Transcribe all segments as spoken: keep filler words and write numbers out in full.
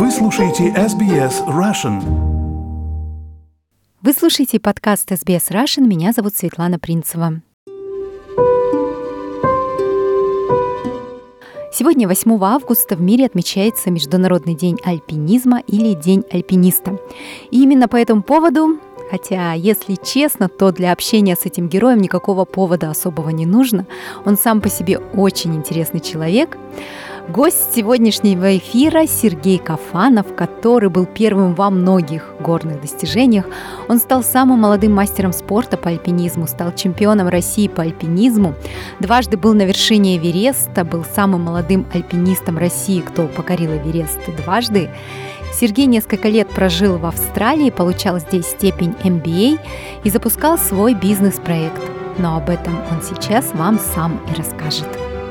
Вы слушаете эс би эс Russian. Вы слушаете подкаст эс би эс Russian. Меня зовут Светлана Принцева. Сегодня, восьмого августа, в мире отмечается Международный день альпинизма или День альпиниста. И именно по этому поводу, хотя, если честно, то для общения с этим героем никакого повода особого не нужно. Он сам по себе очень интересный человек. Гость сегодняшнего эфира Сергей Кафанов, который был первым во многих горных достижениях. Он стал самым молодым мастером спорта по альпинизму, стал чемпионом России по альпинизму, дважды был на вершине Эвереста, был самым молодым альпинистом России, кто покорил Эверест дважды. Сергей несколько лет прожил в Австралии, получал здесь степень эм би эй и запускал свой бизнес-проект. Но об этом он сейчас вам сам и расскажет.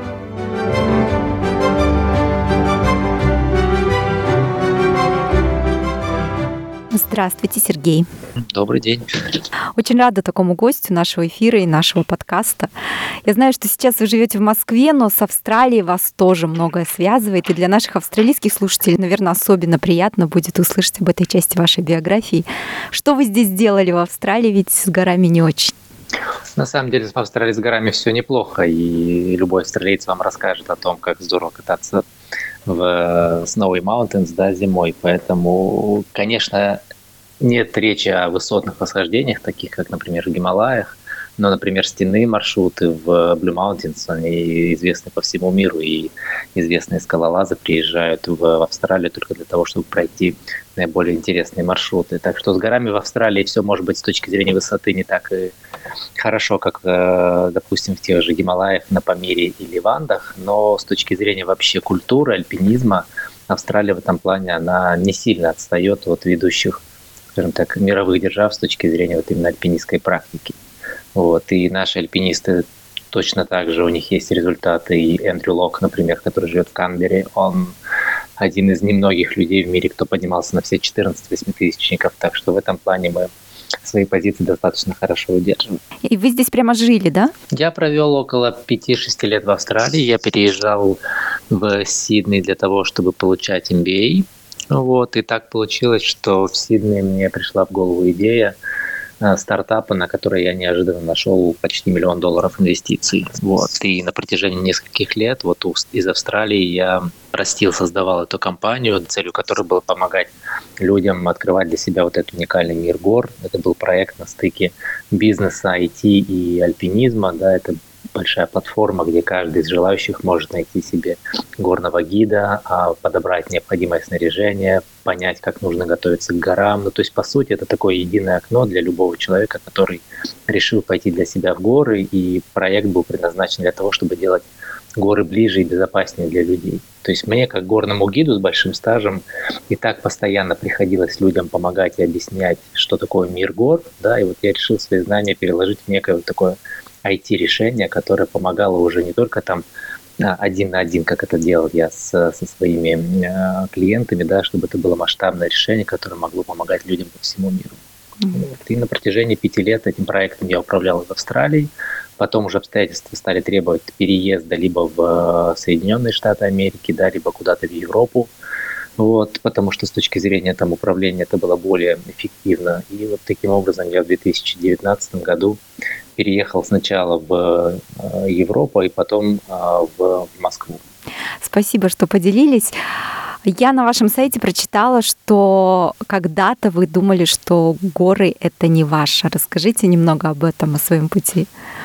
Здравствуйте, Сергей. Добрый день. Очень рада такому гостю нашего эфира и нашего подкаста. Я знаю, что сейчас вы живете в Москве, но с Австралией вас тоже многое связывает. И для наших австралийских слушателей, наверное, особенно приятно будет услышать об этой части вашей биографии. Что вы здесь делали в Австралии, ведь с горами не очень? На самом деле в Австралии с горами все неплохо, и любой австралиец вам расскажет о том, как здорово кататься в Snowy Mountains, да, зимой. Поэтому, конечно, нет речи о высотных восхождениях, таких как, например, в Гималаях, но, например, стенные маршруты в Blue Mountains, они известны по всему миру, и известные скалолазы приезжают в Австралию только для того, чтобы пройти наиболее интересные маршруты. Так что с горами в Австралии все может быть с точки зрения высоты не так и хорошо, как, допустим, в тех же Гималаях, на Памире или в Андах, но с точки зрения вообще культуры, альпинизма, Австралия в этом плане, она не сильно отстает от ведущих, скажем так, мировых держав с точки зрения вот именно альпинистской практики. Вот. И наши альпинисты точно так же, у них есть результаты. И Эндрю Лок, например, который живет в Канберре, он один из немногих людей в мире, кто поднимался на все четырнадцать восьмитысячников. Так что в этом плане мы свои позиции достаточно хорошо удерживаем. И вы здесь прямо жили, да? Я провел около пяти-шести лет в Австралии. Я переезжал в Сидней для того, чтобы получать эм би эй. Вот. И так получилось, что в Сиднее мне пришла в голову идея стартапа, на который я неожиданно нашел почти миллион долларов инвестиций. Вот. И на протяжении нескольких лет вот из Австралии я растил, создавал эту компанию, целью которой было помогать людям открывать для себя вот этот уникальный мир гор. Это был проект на стыке бизнеса, ай ти и альпинизма. Да, это большая платформа, где каждый из желающих может найти себе горного гида, подобрать необходимое снаряжение, понять, как нужно готовиться к горам. Ну, то есть, по сути, это такое единое окно для любого человека, который решил пойти для себя в горы, и проект был предназначен для того, чтобы делать горы ближе и безопаснее для людей. То есть мне, как горному гиду с большим стажем, и так постоянно приходилось людям помогать и объяснять, что такое мир гор, да, и вот я решил свои знания переложить в некое вот такое ай ти-решение, которое помогало уже не только там один на один, как это делал я с, со своими э, клиентами, да, чтобы это было масштабное решение, которое могло помогать людям по всему миру. Mm-hmm. Вот. И на протяжении пяти лет этим проектом я управлял в Австралии. Потом уже обстоятельства стали требовать переезда либо в Соединенные Штаты Америки, да, либо куда-то в Европу. Вот, потому что с точки зрения там, управления это было более эффективно. И вот таким образом я в две тысячи девятнадцатом году переехал сначала в Европу и потом в Москву. Спасибо, что поделились. Я на вашем сайте прочитала, что когда-то вы думали, что горы — это не ваше. Расскажите немного об этом, о своем пути.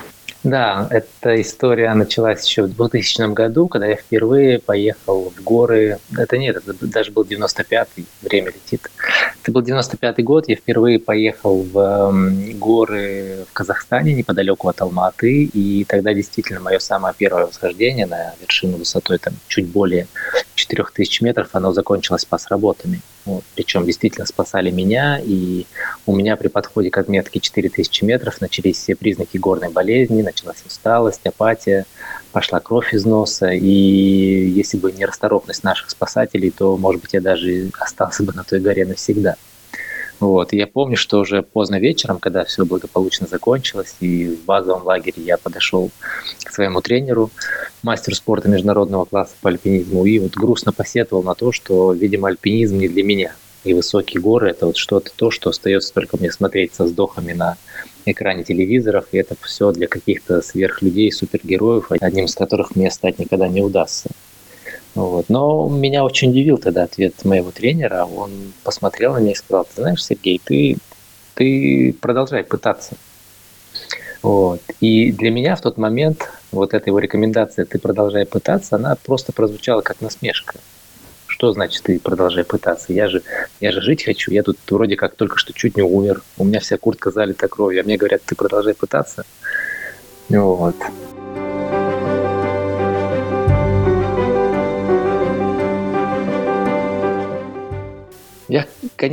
Да, эта история началась еще в двухтысячном году, когда я впервые поехал в горы. Это нет, это даже был девяносто пятый, время летит. Это был девяносто пятый год, я впервые поехал в горы в Казахстане, неподалеку от Алматы, и тогда действительно мое самое первое восхождение на вершину высотой там, чуть более четырех тысяч метров, оно закончилось спас-работами. Вот. Причем действительно спасали меня, и у меня при подходе к отметке четыре тысячи метров начались все признаки горной болезни, началась усталость, апатия, пошла кровь из носа, и если бы не расторопность наших спасателей, то, может быть, я даже остался бы на той горе навсегда. Вот. И я помню, что уже поздно вечером, когда все благополучно закончилось, и в базовом лагере я подошел к своему тренеру, мастеру спорта международного класса по альпинизму, и вот грустно посетовал на то, что, видимо, альпинизм не для меня. И высокие горы – это вот что-то то, что остается только мне смотреть со вздохами на экране телевизоров, и это все для каких-то сверхлюдей, супергероев, одним из которых мне стать никогда не удастся. Вот. Но меня очень удивил тогда ответ моего тренера. Он посмотрел на меня и сказал: ты знаешь, Сергей, ты, ты продолжай пытаться. Вот. И для меня в тот момент вот эта его рекомендация «ты продолжай пытаться», она просто прозвучала как насмешка. Что значит ты продолжай пытаться? Я же, я же жить хочу, я тут вроде как только что чуть не умер, у меня вся куртка залита кровью, а мне говорят, ты продолжай пытаться. Вот. Я,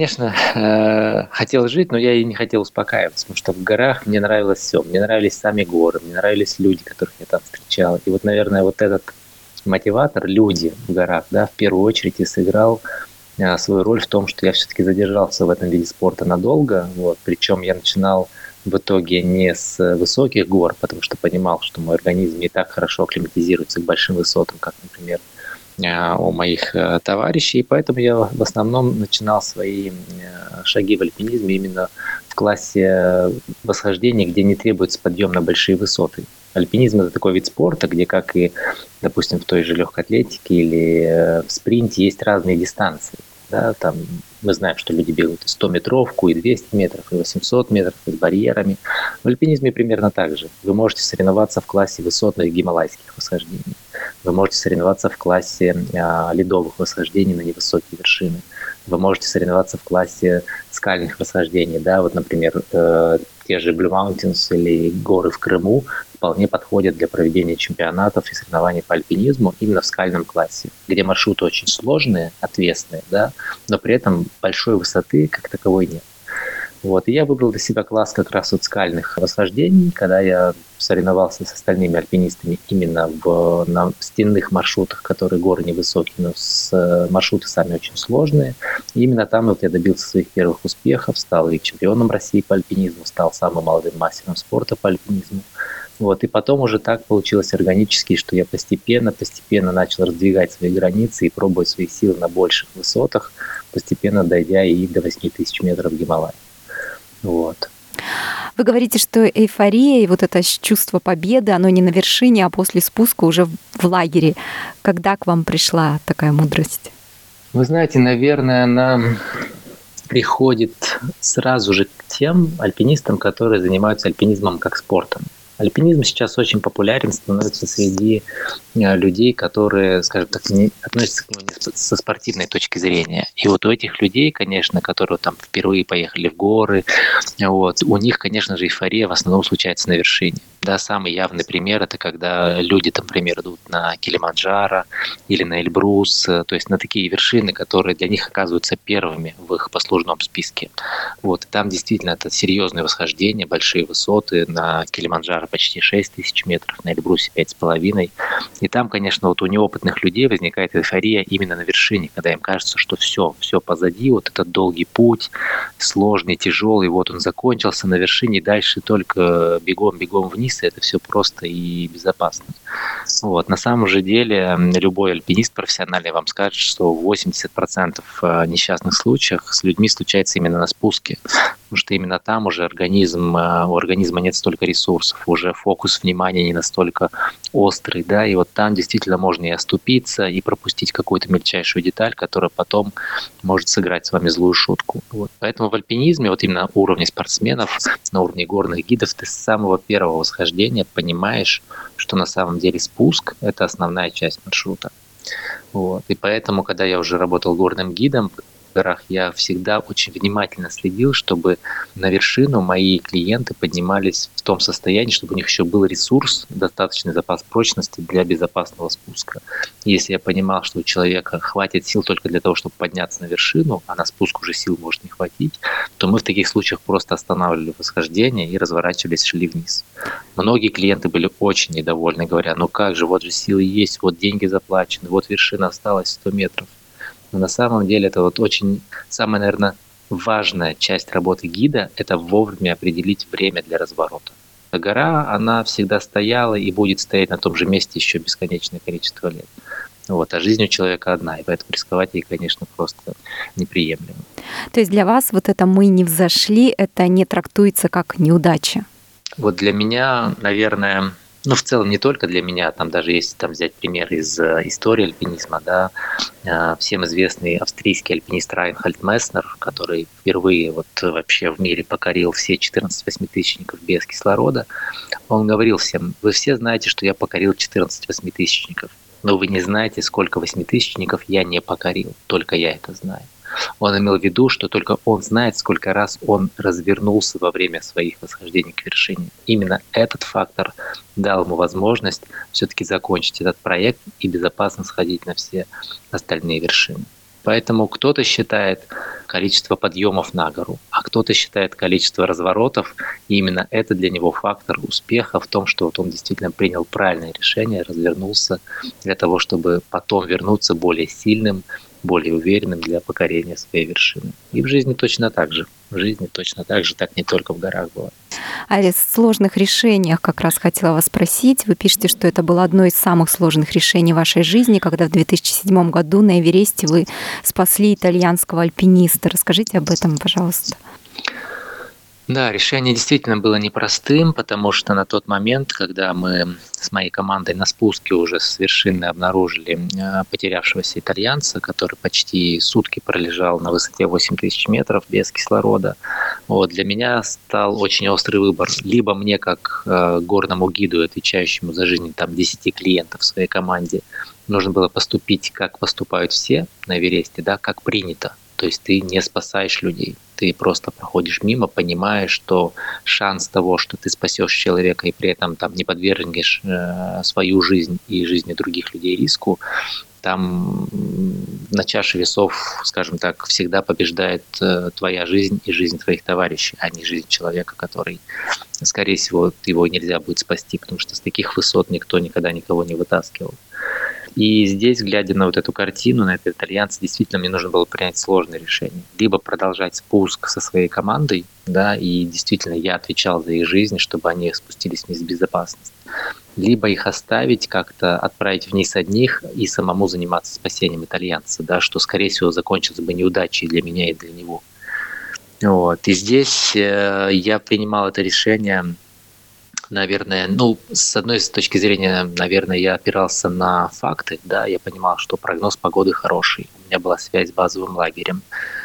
конечно, хотел жить, но я и не хотел успокаиваться, потому что в горах мне нравилось все. Мне нравились сами горы, мне нравились люди, которых я там встречал. И вот, наверное, вот этот мотиватор, люди в горах, да, в первую очередь и сыграл а, свою роль в том, что я все-таки задержался в этом виде спорта надолго. Вот. Причем я начинал в итоге не с высоких гор, потому что понимал, что мой организм не так хорошо акклиматизируется к большим высотам, как, например, а, у моих а, товарищей. И поэтому я в основном начинал свои а, шаги в альпинизме именно в классе восхождения, где не требуется подъем на большие высоты. Альпинизм – это такой вид спорта, где, как и, допустим, в той же легкой атлетике или в спринте, есть разные дистанции. Да? Там мы знаем, что люди бегают и сто-метровку, и двести метров, и восемьсот метров, и с барьерами. В альпинизме примерно так же. Вы можете соревноваться в классе высотных гималайских восхождений. Вы можете соревноваться в классе а, ледовых восхождений на невысокие вершины. Вы можете соревноваться в классе скальных восхождений. Да? Вот, например, э, те же Blue Mountains или горы в Крыму вполне подходят для проведения чемпионатов и соревнований по альпинизму именно в скальном классе, где маршруты очень сложные, ответственные, да, но при этом большой высоты как таковой нет. Вот. И я выбрал для себя класс как раз вот скальных восхождений, когда я соревновался с остальными альпинистами именно в, на стенных маршрутах, которые горы невысокие, но с, маршруты сами очень сложные. И именно там вот я добился своих первых успехов, стал и чемпионом России по альпинизму, стал самым молодым мастером спорта по альпинизму. Вот. И потом уже так получилось органически, что я постепенно-постепенно начал раздвигать свои границы и пробовать свои силы на больших высотах, постепенно дойдя и до восемь тысяч метров Гималая. Вот. Вы говорите, что эйфория и вот это чувство победы, оно не на вершине, а после спуска уже в лагере. Когда к вам пришла такая мудрость? Вы знаете, наверное, она приходит сразу же к тем альпинистам, которые занимаются альпинизмом как спортом. Альпинизм сейчас очень популярен, становится среди людей, которые, скажем так, не относятся к нему не со спортивной точки зрения. И вот у этих людей, конечно, которые там впервые поехали в горы, вот, у них, конечно же, эйфория в основном случается на вершине. Да, самый явный пример – это когда люди, там, например, идут на Килиманджаро или на Эльбрус, то есть на такие вершины, которые для них оказываются первыми в их послужном списке. Вот, и там действительно это серьезное восхождение, большие высоты. На Килиманджаро почти шесть тысяч метров, на Эльбрусе пять с половиной. И там, конечно, вот у неопытных людей возникает эйфория именно на вершине, когда им кажется, что все, все позади, вот этот долгий путь, сложный, тяжелый, вот он закончился на вершине, и дальше только бегом-бегом вниз, и это все просто и безопасно. Вот. На самом же деле любой альпинист профессиональный вам скажет, что восемьдесят процентов несчастных случаев с людьми случается именно на спуске, потому что именно там уже организм, у организма нет столько ресурсов, уже фокус внимания не настолько острый, да, и вот там действительно можно и оступиться, и пропустить какую-то мельчайшую деталь, которая потом может сыграть с вами злую шутку. Вот. Поэтому в альпинизме, вот именно на уровне спортсменов, на уровне горных гидов, ты с самого первого восхождения понимаешь, что на самом деле спуск – это основная часть маршрута. Вот. И поэтому, когда я уже работал горным гидом, в горах, я всегда очень внимательно следил, чтобы на вершину мои клиенты поднимались в том состоянии, чтобы у них еще был ресурс, достаточный запас прочности для безопасного спуска. Если я понимал, что у человека хватит сил только для того, чтобы подняться на вершину, а на спуск уже сил может не хватить, то мы в таких случаях просто останавливали восхождение и разворачивались, шли вниз. Многие клиенты были очень недовольны, говоря: ну как же, вот же силы есть, вот деньги заплачены, вот вершина осталась сто метров. Но на самом деле это вот очень самое, наверное, важная часть работы гида – это вовремя определить время для разворота. Гора, она всегда стояла и будет стоять на том же месте еще бесконечное количество лет. Вот, а жизнь у человека одна, и поэтому рисковать ей, конечно, просто неприемлемо. То есть для вас вот это «мы не взошли» — это не трактуется как неудача? Вот для меня, наверное, ну, в целом не только для меня, там даже если там взять пример из э, истории альпинизма, да, э, всем известный австрийский альпинист Райнхальд Месснер, который впервые вот вообще в мире покорил все четырнадцать восьмитысячников без кислорода, он говорил всем: вы все знаете, что я покорил четырнадцать восьмитысячников, но вы не знаете, сколько восьмитысячников я не покорил, только я это знаю. Он имел в виду, что только он знает, сколько раз он развернулся во время своих восхождений к вершине. Именно этот фактор дал ему возможность все-таки закончить этот проект и безопасно сходить на все остальные вершины. Поэтому кто-то считает количество подъемов на гору, а кто-то считает количество разворотов, и именно это для него фактор успеха в том, что вот он действительно принял правильное решение, развернулся для того, чтобы потом вернуться более сильным, более уверенным для покорения своей вершины. И в жизни точно так же. В жизни точно так же, так не только в горах бывает. А о сложных решениях как раз хотела вас спросить. Вы пишете, что это было одно из самых сложных решений в вашей жизни, когда в две тысячи седьмом году на Эвересте вы спасли итальянского альпиниста. Расскажите об этом, пожалуйста. Да, решение действительно было непростым, потому что на тот момент, когда мы с моей командой на спуске уже с вершины обнаружили потерявшегося итальянца, который почти сутки пролежал на высоте восемь тысяч метров без кислорода, вот, для меня стал очень острый выбор. Либо мне, как э, горному гиду, отвечающему за жизнь там, десяти клиентов в своей команде, нужно было поступить, как поступают все на Эвересте, да, как принято. То есть ты не спасаешь людей, ты просто проходишь мимо, понимаешь, что шанс того, что ты спасешь человека и при этом там не подвергнешь э, свою жизнь и жизни других людей риску, там на чаше весов, скажем так, всегда побеждает э, твоя жизнь и жизнь твоих товарищей, а не жизнь человека, который, скорее всего, его нельзя будет спасти, потому что с таких высот никто никогда никого не вытаскивал. И здесь, глядя на вот эту картину, на этого итальянца, действительно мне нужно было принять сложное решение. Либо продолжать спуск со своей командой, да, и действительно я отвечал за их жизнь, чтобы они спустились вниз в безопасность. Либо их оставить, как-то отправить вниз одних и самому заниматься спасением итальянца, да, что, скорее всего, закончилось бы неудачей для меня и для него. Вот. И здесь э, я принимал это решение. Наверное, ну, с одной точки зрения, наверное, я опирался на факты, да, я понимал, что прогноз погоды хороший, у меня была связь с базовым лагерем,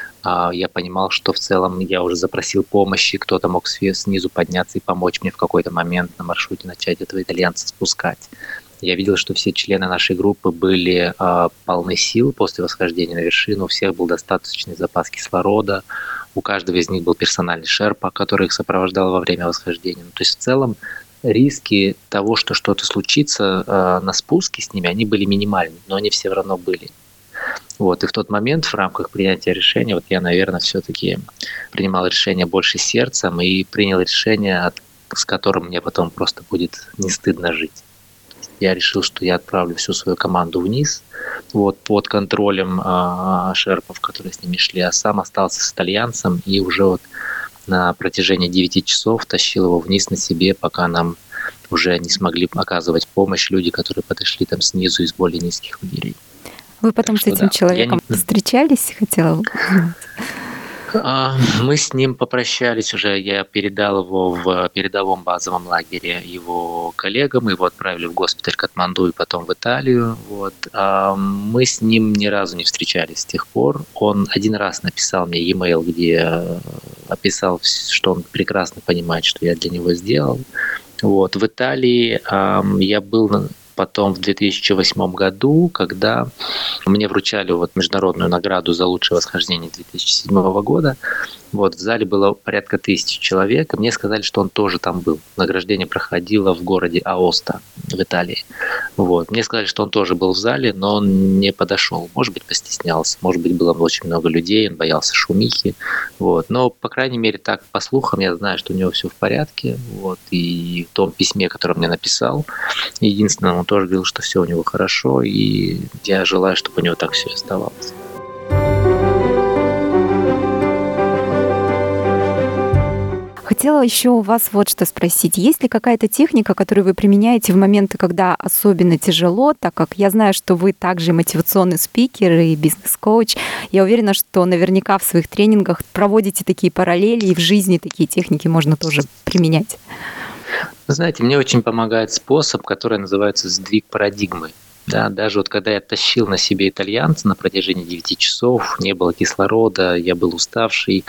я понимал, что в целом я уже запросил помощи, кто-то мог снизу подняться и помочь мне в какой-то момент на маршруте начать этого итальянца спускать. Я видел, что все члены нашей группы были э, полны сил после восхождения на вершину, у всех был достаточный запас кислорода, у каждого из них был персональный шерпа, который их сопровождал во время восхождения. Ну, то есть в целом риски того, что что-то случится э, на спуске с ними, они были минимальны, но они все равно были. Вот, и в тот момент в рамках принятия решения, вот я, наверное, все-таки принимал решение больше сердцем и принял решение, от, с которым мне потом просто будет не стыдно жить. Я решил, что я отправлю всю свою команду вниз, вот, под контролем э, шерпов, которые с ними шли, а сам остался с итальянцем и уже вот на протяжении девяти часов тащил его вниз на себе, пока нам уже не смогли оказывать помощь люди, которые подошли там снизу из более низких лагерей. Вы потом так с этим да, человеком не... встречались, хотела узнать? Мы с ним попрощались уже, я передал его в передовом базовом лагере его коллегам, его отправили в госпиталь Катманду и потом в Италию. Вот. Мы с ним ни разу не встречались с тех пор. Он один раз написал мне e-mail, где описал, что он прекрасно понимает, что я для него сделал. Вот. В Италии я был потом в две тысячи восьмом году, когда мне вручали вот международную награду за лучшее восхождение две тысячи седьмого года. Вот, в зале было порядка тысячи человек, и мне сказали, что он тоже там был. Награждение проходило в городе Аоста в Италии. Вот. Мне сказали, что он тоже был в зале, но он не подошел. Может быть, постеснялся, может быть, было очень много людей, он боялся шумихи. Вот. Но, по крайней мере, так, по слухам, я знаю, что у него все в порядке. Вот. И в том письме, которое он мне написал, единственное, он тоже говорил, что все у него хорошо, и я желаю, чтобы у него так все оставалось. Хотела еще у вас вот что спросить. Есть ли какая-то техника, которую вы применяете в моменты, когда особенно тяжело, так как я знаю, что вы также мотивационный спикер и бизнес-коуч. Я уверена, что наверняка в своих тренингах проводите такие параллели, и в жизни такие техники можно тоже применять. Вы знаете, мне очень помогает способ, который называется сдвиг парадигмы. Да, даже вот когда я тащил на себе итальянца на протяжении девяти часов, не было кислорода, я был уставший,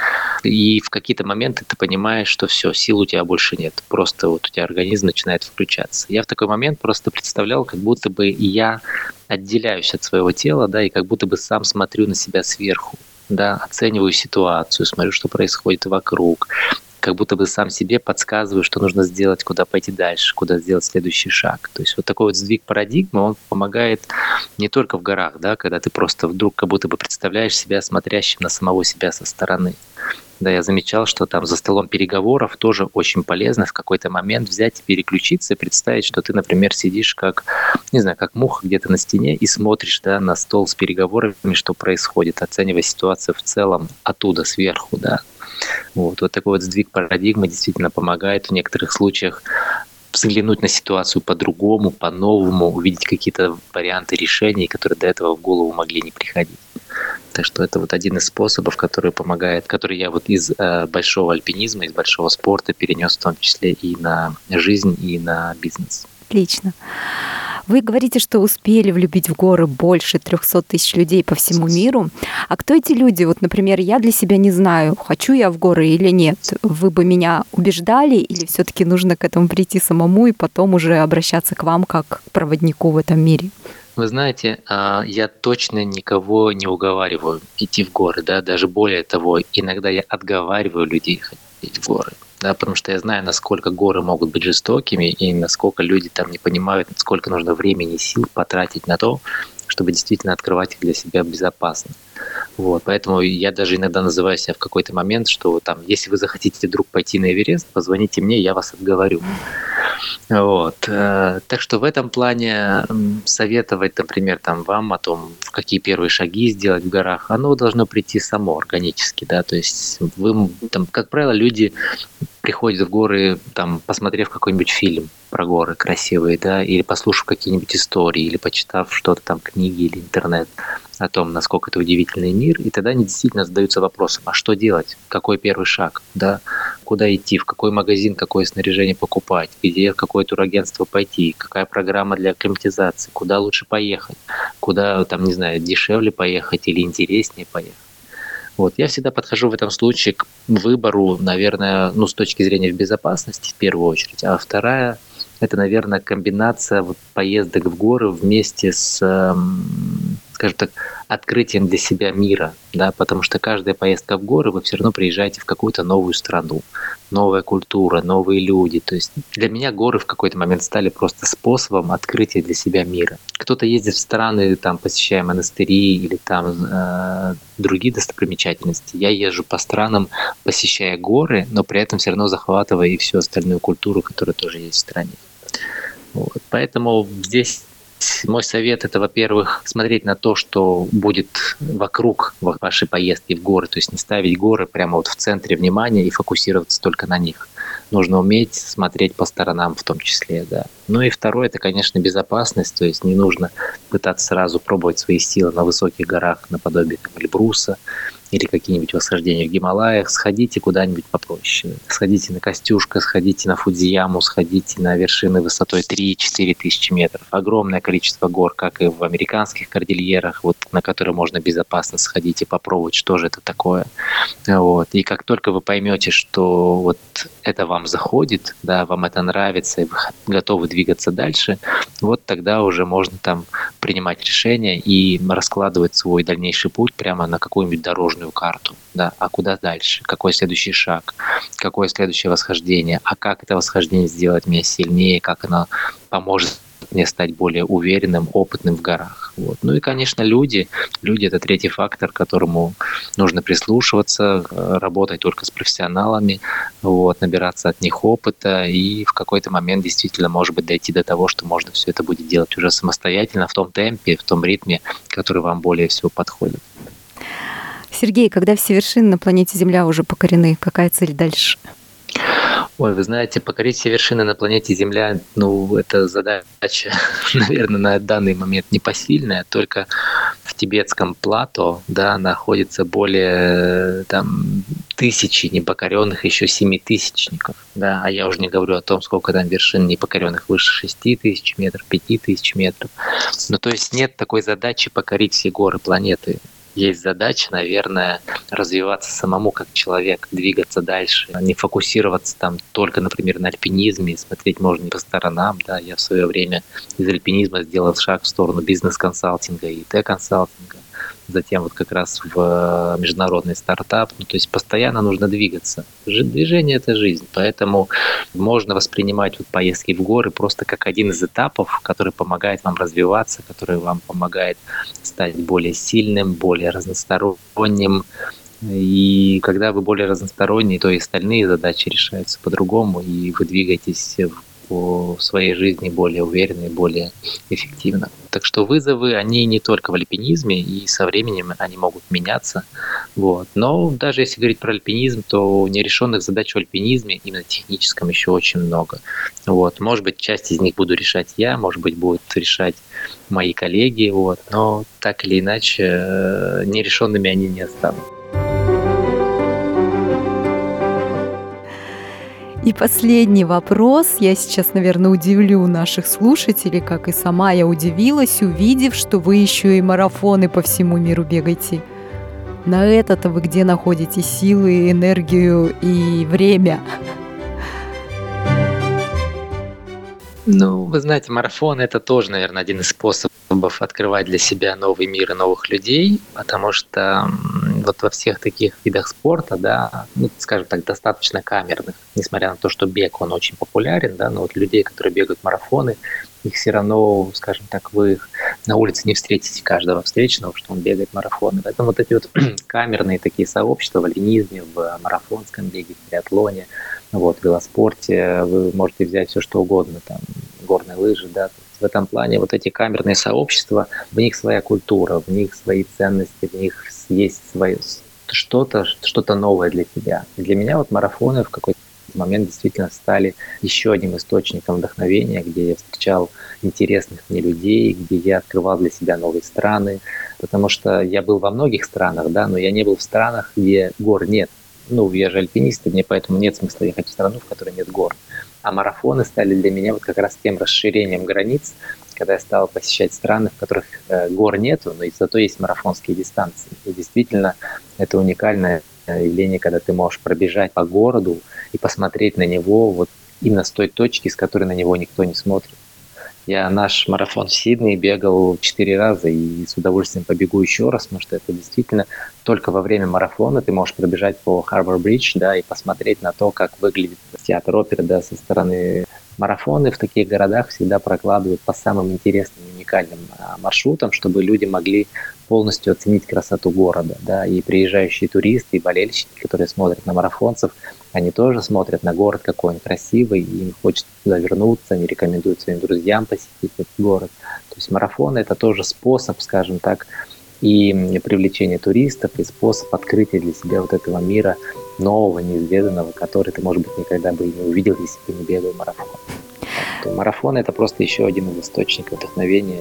и в какие-то моменты ты понимаешь, что все, сил у тебя больше нет, просто вот у тебя организм начинает включаться. Я в такой момент просто представлял, как будто бы я отделяюсь от своего тела, да, и как будто бы сам смотрю на себя сверху, да, оцениваю ситуацию, смотрю, что происходит вокруг, как будто бы сам себе подсказываю, что нужно сделать, куда пойти дальше, куда сделать следующий шаг. То есть вот такой вот сдвиг парадигмы, он помогает не только в горах, да, когда ты просто вдруг как будто бы представляешь себя смотрящим на самого себя со стороны. Да, я замечал, что там за столом переговоров тоже очень полезно в какой-то момент взять и переключиться, и представить, что ты, например, сидишь как, не знаю, как муха где-то на стене и смотришь, да, на стол с переговорами, что происходит, оценивая ситуацию в целом оттуда, сверху, да. Вот, вот такой вот сдвиг парадигмы действительно помогает в некоторых случаях взглянуть на ситуацию по-другому, по-новому, увидеть какие-то варианты решений, которые до этого в голову могли не приходить. Так что это вот один из способов, который помогает, который я вот из э, большого альпинизма, из большого спорта перенес в том числе и на жизнь, и на бизнес. Отлично. Вы говорите, что успели влюбить в горы больше трехсот тысяч людей по всему миру. А кто эти люди? Вот, например, я для себя не знаю, хочу я в горы или нет. Вы бы меня убеждали или все-таки нужно к этому прийти самому и потом уже обращаться к вам как к проводнику в этом мире? Вы знаете, я точно никого не уговариваю идти в горы, да, даже более того, иногда я отговариваю людей ходить в горы. Да, потому что я знаю, насколько горы могут быть жестокими и насколько люди там не понимают, сколько нужно времени и сил потратить на то, чтобы действительно открывать их для себя безопасно. Вот, поэтому я даже иногда называю себя в какой-то момент, что там, если вы захотите вдруг пойти на Эверест, позвоните мне, я вас отговорю. Вот. Так что в этом плане советовать, например, там, вам о том, какие первые шаги сделать в горах, оно должно прийти само органически, да, то есть вы, там, как правило, люди приходят в горы, там, посмотрев какой-нибудь фильм про горы красивые, да, или послушав какие-нибудь истории, или почитав что-то там, книги или интернет о том, насколько это удивительный мир, и тогда они действительно задаются вопросом, а что делать, какой первый шаг, да, куда идти, в какой магазин, какое снаряжение покупать, где, в какое турагентство пойти, какая программа для акклиматизации, куда лучше поехать, куда, там, не знаю, дешевле поехать или интереснее поехать. Вот. Я всегда подхожу в этом случае к выбору, наверное, ну, с точки зрения безопасности в первую очередь, а вторая – это, наверное, комбинация вот поездок в горы вместе с, скажем так, открытием для себя мира, да, потому что каждая поездка в горы, вы все равно приезжаете в какую-то новую страну, новая культура, новые люди. То есть для меня горы в какой-то момент стали просто способом открытия для себя мира. Кто-то ездит в страны, там, посещая монастыри или там э, другие достопримечательности. Я езжу по странам, посещая горы, но при этом все равно захватывая и всю остальную культуру, которая тоже есть в стране. Вот. Поэтому здесь мой совет – это, во-первых, смотреть на то, что будет вокруг вашей поездки в горы, то есть не ставить горы прямо вот в центре внимания и фокусироваться только на них. Нужно уметь смотреть по сторонам в том числе, да. Ну и второе – это, конечно, безопасность, то есть не нужно пытаться сразу пробовать свои силы на высоких горах, наподобие там, Эльбруса, или какие-нибудь восхождения в Гималаях, сходите куда-нибудь попроще. Сходите на Костюшко, сходите на Фудзияму, сходите на вершины высотой три-четыре тысячи метров. Огромное количество гор, как и в американских кордильерах, вот, на которые можно безопасно сходить и попробовать, что же это такое. Вот. И как только вы поймете, что вот это вам заходит, да, вам это нравится, и вы готовы двигаться дальше, вот тогда уже можно там принимать решения и раскладывать свой дальнейший путь прямо на какую-нибудь дорожную карту, да, а куда дальше, какой следующий шаг, какое следующее восхождение, а как это восхождение сделать меня сильнее, как оно поможет мне стать более уверенным, опытным в горах. Вот. Ну и, конечно, люди. Люди – это третий фактор, к которому нужно прислушиваться, работать только с профессионалами, вот, набираться от них опыта и в какой-то момент действительно, может быть, дойти до того, что можно все это будет делать уже самостоятельно, в том темпе, в том ритме, который вам более всего подходит. Сергей, когда все вершины на планете Земля уже покорены, какая цель дальше? Ой, вы знаете, покорить все вершины на планете Земля, ну, это задача, наверное, на данный момент непосильная. Только в тибетском плато, да, находится более там тысячи непокоренных, еще семитысячников, да, а я уже не говорю о том, сколько там вершин непокоренных выше шести тысяч метров, пяти тысяч метров. Ну, то есть нет такой задачи покорить все горы планеты. Есть задача, наверное, развиваться самому как человек, двигаться дальше, не фокусироваться там только, например, на альпинизме, смотреть можно не по сторонам. Да. Я в свое время из альпинизма сделал шаг в сторону бизнес-консалтинга и Т-консалтинга, затем вот как раз в международный стартап. Ну, то есть постоянно нужно двигаться. Движение – это жизнь, поэтому можно воспринимать вот поездки в горы просто как один из этапов, который помогает вам развиваться, который вам помогает стать более сильным, более разносторонним. И когда вы более разносторонний, то и остальные задачи решаются по-другому, и вы двигаетесь по своей жизни более уверенно и более эффективно. Так что вызовы, они не только в альпинизме, и со временем они могут меняться. Вот. Но даже если говорить про альпинизм, то нерешенных задач в альпинизме, именно техническом, еще очень много. Вот. Может быть, часть из них буду решать я, может быть, будут решать мои коллеги, вот. Но так или иначе, нерешенными они не останутся. И последний вопрос. Я сейчас, наверное, удивлю наших слушателей, как и сама я удивилась, увидев, что вы еще и марафоны по всему миру бегаете. На это-то вы где находите силы, энергию и время? Ну, вы знаете, марафон – это тоже, наверное, один из способов открывать для себя новый мир и новых людей, потому что вот во всех таких видах спорта, да, ну, скажем так, достаточно камерных, несмотря на то, что бег, он очень популярен, да, но вот людей, которые бегают марафоны, их все равно, скажем так, вы их на улице не встретите каждого встречного, что он бегает марафоны. Поэтому вот эти вот камерные такие сообщества в альпинизме, в марафонском беге, в триатлоне, вот, в велоспорте, вы можете взять все что угодно, там, горные лыжи, да. В этом плане вот эти камерные сообщества, в них своя культура, в них свои ценности, в них есть свое, что-то, что-то новое для тебя. И для меня вот марафоны в какой-то момент действительно стали еще одним источником вдохновения, где я встречал интересных мне людей, где я открывал для себя новые страны, потому что я был во многих странах, да, но я не был в странах, где гор нет. Ну, я же альпинист, и мне поэтому нет смысла ехать в страну, в которой нет гор. А марафоны стали для меня вот как раз тем расширением границ, когда я стал посещать страны, в которых э, гор нету, но зато есть марафонские дистанции. И действительно, это уникальное явление, когда ты можешь пробежать по городу и посмотреть на него вот именно с той точки, с которой на него никто не смотрит. Я наш марафон в Сиднее бегал четыре раза и с удовольствием побегу еще раз, потому что это действительно только во время марафона ты можешь пробежать по Харбор-Бридж, да, и посмотреть на то, как выглядит театр оперы, да, со стороны. Марафоны в таких городах всегда прокладывают по самым интересным и уникальным маршрутам, чтобы люди могли полностью оценить красоту города, да, и приезжающие туристы, и болельщики, которые смотрят на марафонцев, они тоже смотрят на город, какой он красивый, и им хочется туда вернуться, они рекомендуют своим друзьям посетить этот город. То есть марафоны – это тоже способ, скажем так, и привлечения туристов, и способ открытия для себя вот этого мира нового, неизведанного, который ты, может быть, никогда бы и не увидел, если бы не бегал марафон. То марафон – это просто еще один из источников вдохновения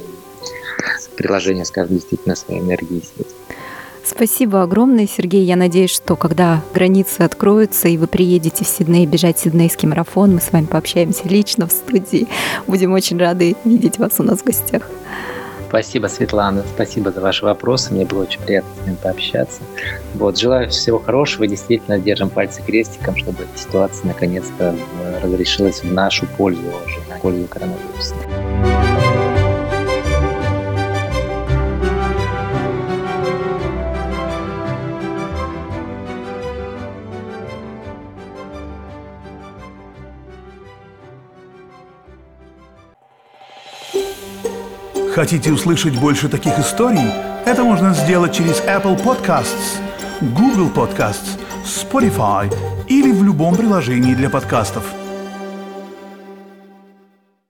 и приложения, скажем, действительно своей энергии и сил. Спасибо огромное, Сергей. Я надеюсь, что когда границы откроются и вы приедете в Сидней бежать сиднейский марафон, мы с вами пообщаемся лично в студии. Будем очень рады видеть вас у нас в гостях. Спасибо, Светлана. Спасибо за ваши вопросы. Мне было очень приятно с вами пообщаться. Вот, желаю всего хорошего. И действительно держим пальцы крестиком, чтобы эта ситуация наконец-то разрешилась в нашу пользу уже, в пользу коронавируса. Хотите услышать больше таких историй? Это можно сделать через Apple Podcasts, Google Podcasts, Spotify или в любом приложении для подкастов.